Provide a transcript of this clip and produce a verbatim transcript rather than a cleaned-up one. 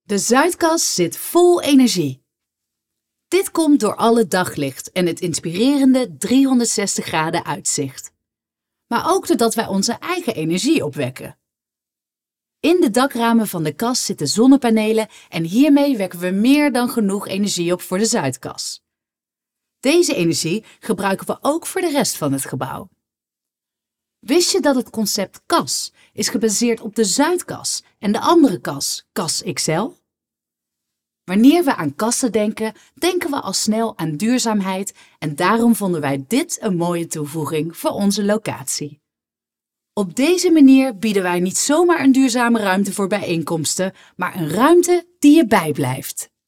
De Zuidkas zit vol energie. Dit komt door alle daglicht en het inspirerende driehonderdzestig graden uitzicht. Maar ook doordat wij onze eigen energie opwekken. In de dakramen van de kas zitten zonnepanelen en hiermee wekken we meer dan genoeg energie op voor de Zuidkas. Deze energie gebruiken we ook voor de rest van het gebouw. Wist je dat het concept kas is gebaseerd op de Zuidkas en de andere kas, Kas X L? Wanneer we aan kassen denken, denken we al snel aan duurzaamheid en daarom vonden wij dit een mooie toevoeging voor onze locatie. Op deze manier bieden wij niet zomaar een duurzame ruimte voor bijeenkomsten, maar een ruimte die je bijblijft.